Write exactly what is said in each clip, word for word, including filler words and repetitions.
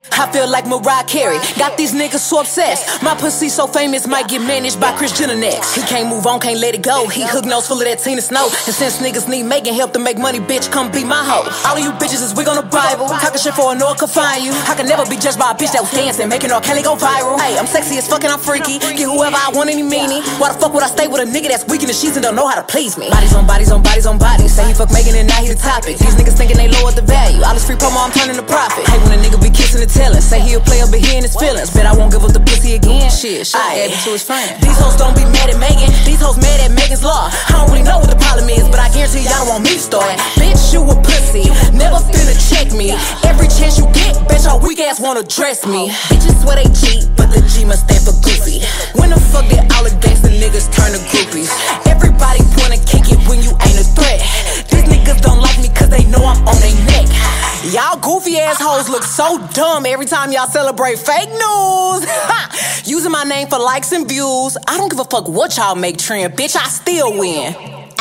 I feel like Mariah Carey, got these niggas so obsessed. My pussy so famous, might get managed by Kris Jenner next. He can't move on, can't let it go. He hook nose full of that Tina Snow. And since niggas need making help to make money, bitch, come be my hoe. All of you bitches is wig on the Bible. Talking shit for a no one can find you. I can never be judged by a bitch that was dancing, making R. Kelly go viral. Hey, I'm sexy as fuck and I'm freaky. Get whoever I want, any meanie. Why the fuck would I stay with a nigga that's weak in the sheets and don't know how to please me? Bodies on bodies on bodies on bodies. Say he fuck Megan and now he the topic. These niggas thinking they lowered the value. All this free promo, I'm turning to profit. Hey, when a nigga be kissing and telling, say he'll play but he in his feelings. Bet I won't give up the pussy again. Shit, shit, gave it to his friend. These hoes don't be mad at Megan. These hoes mad at Megan's law. I don't really know what the problem is, but I guarantee y'all don't want me to start. Bitch, you a pussy. Never finna check me. Every chance you get, bitch, your weak ass wanna dress me. Bitches swear they cheat, but the G must stand for goofy. When the fuck did all the gangsta niggas turn to groupies? Everybody wanna kick it when you ain't a threat. These niggas don't like me cause they know I'm on their neck. Y'all goofy assholes look so dumb every time y'all celebrate fake news. Using my name for likes and views. I don't give a fuck what y'all make trend, bitch, I still win.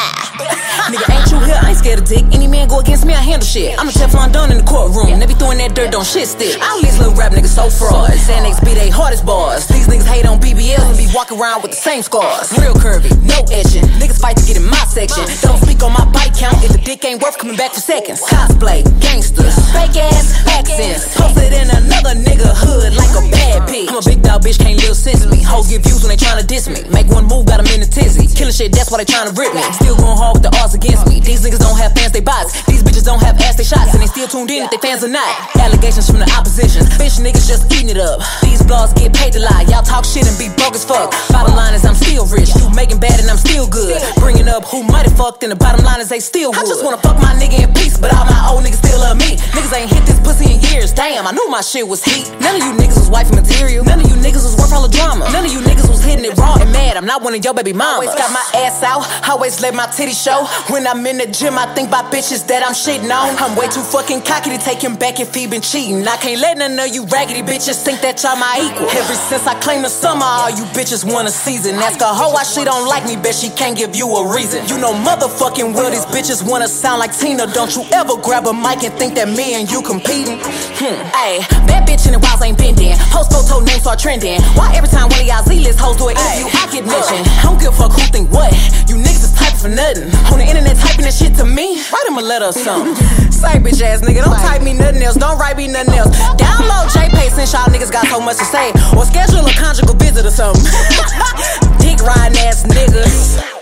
Ah. Nigga, ain't you here? I ain't scared of dick. Any man go against me, I handle shit. I'm a Teflon Don in the courtroom. They be throwing that dirt, don't shit stick. All these little rap niggas so fraud. Xanax be they hardest bars. These niggas hate on B B Ls and be walking around with the same scars. Real curvy, no etching. Niggas fight to get in my section. Don't speak on my bite count if the dick ain't worth coming back for seconds. Cosplay, gangsters, fake ass accents. Posted in another nigga hood like a bad bitch. I'm a big dog bitch, can't live since me. Hoes get views when they tryna diss me. Make one move, got them in the tizzy. Killing shit, that's why they tryna rip me. Still going hard with the odds against me. These niggas don't have fans, they bots. These bitches don't have ass, they shots. And they still tuned in if they fans or not. Allegations from the opposition. Bitch niggas just eating it up. These blogs get paid to lie. Y'all talk shit and be broke as fuck. Bottom line is I'm still rich. You making bad and I'm still good. Bringing up who might have fucked and the bottom line is they still would. I just wanna fuck my nigga in peace, but all my old niggas still love me. Niggas ain't hit this pussy in years. Damn, I knew my shit was heat. None of you niggas was wifey material. None of you niggas was worth all the drama. None of you niggas was hitting it raw and mad. I'm not one of your baby mamas. Always got my ass out. Always let my titty show. When I'm in the gym, I think about bitches that I'm shitting on. I'm way too fucking cocky to take him back if he been cheating. I can't let none of you raggedy bitches think that y'all my equal. Ever since I claimed the summer, all you bitches want a season. Ask a hoe why she don't like me, bet she can't give you a reason. You know motherfucking well these bitches wanna sound like Tina. Don't you ever grab a mic and think that me and you competing. Hmm, ayy, bad bitch in the wilds ain't bending. Post photo names start trending. Why every time one of y'all Z-list hoes do an interview, I get mentioned? I don't give a fuck who think what. You niggas is typing for nothing. On the internet typing that shit to me. Write him a letter or something. Say bitch ass nigga, don't type me nothing else. Don't write me nothing else. Download J-Pay since y'all niggas got so much to say. Or schedule a conjugal visit or something. Dick riding ass niggas.